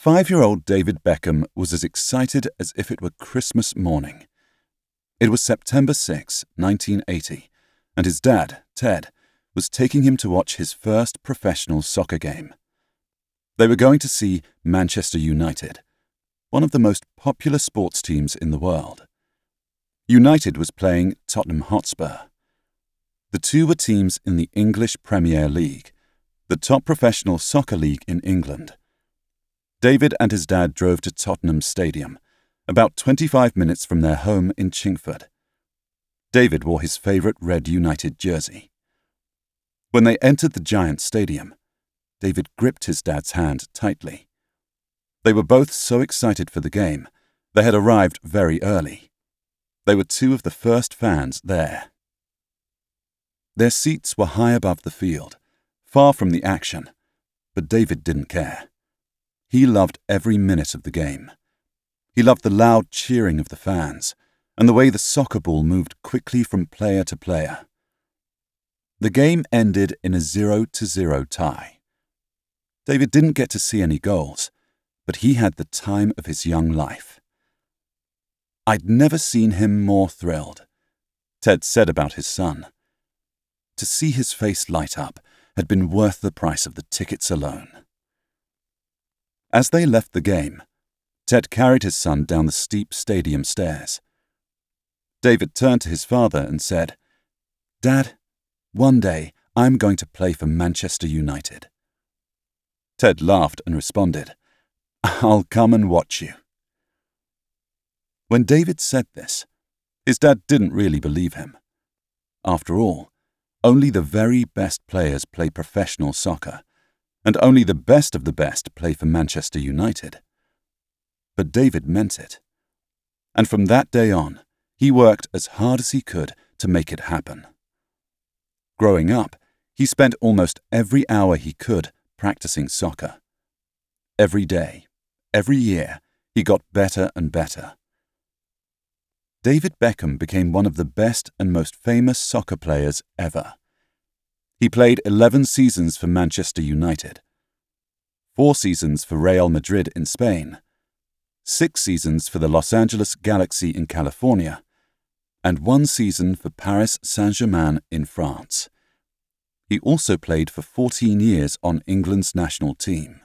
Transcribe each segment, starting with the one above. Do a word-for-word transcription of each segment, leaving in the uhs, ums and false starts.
Five-year-old David Beckham was as excited as if it were Christmas morning. It was September sixth, nineteen eighty, and his dad, Ted, was taking him to watch his first professional soccer game. They were going to see Manchester United, one of the most popular sports teams in the world. United was playing Tottenham Hotspur. The two were teams in the English Premier League, the top professional soccer league in England. David and his dad drove to Tottenham Stadium, about twenty-five minutes from their home in Chingford. David wore his favourite red United jersey. When they entered the giant stadium, David gripped his dad's hand tightly. They were both so excited for the game, they had arrived very early. They were two of the first fans there. Their seats were high above the field, far from the action, but David didn't care. He loved every minute of the game. He loved the loud cheering of the fans and the way the soccer ball moved quickly from player to player. The game ended in a zero to zero tie. David didn't get to see any goals, but he had the time of his young life. "I'd never seen him more thrilled," Ted said about his son. To see his face light up had been worth the price of the tickets alone. As they left the game, Ted carried his son down the steep stadium stairs. David turned to his father and said, "Dad, one day I'm going to play for Manchester United." Ted laughed and responded, "I'll come and watch you." When David said this, his dad didn't really believe him. After all, only the very best players play professional soccer, and only the best of the best play for Manchester United. But David meant it. And from that day on, he worked as hard as he could to make it happen. Growing up, he spent almost every hour he could practicing soccer. Every day, every year, he got better and better. David Beckham became one of the best and most famous soccer players ever. He played eleven seasons for Manchester United, four seasons for Real Madrid in Spain, six seasons for the Los Angeles Galaxy in California, and one season for Paris Saint-Germain in France. He also played for fourteen years on England's national team.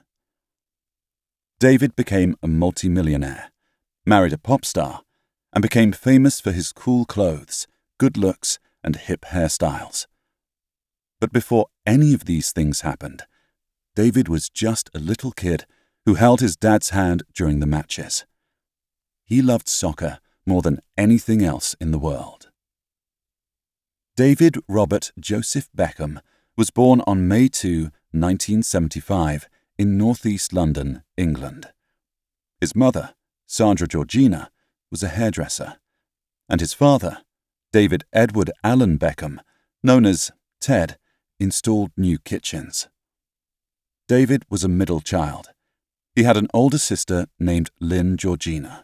David became a multimillionaire, married a pop star, and became famous for his cool clothes, good looks, and hip hairstyles. But before any of these things happened, David was just a little kid who held his dad's hand during the matches. He loved soccer more than anything else in the world. David Robert Joseph Beckham was born on May second, nineteen seventy-five, in northeast London, England. His mother, Sandra Georgina, was a hairdresser, and his father, David Edward Allen Beckham, known as Ted, installed new kitchens. David was a middle child. He had an older sister named Lynn Georgina.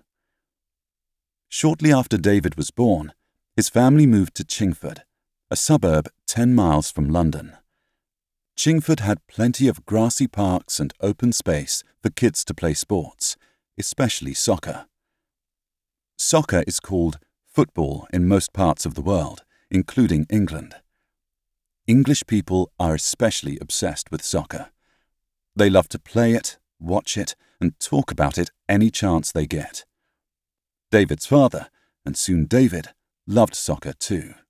Shortly after David was born, his family moved to Chingford, a suburb ten miles from London. Chingford had plenty of grassy parks and open space for kids to play sports, especially soccer. Soccer is called football in most parts of the world, including England. English people are especially obsessed with soccer. They love to play it, watch it, and talk about it any chance they get. David's father, and soon David, loved soccer too.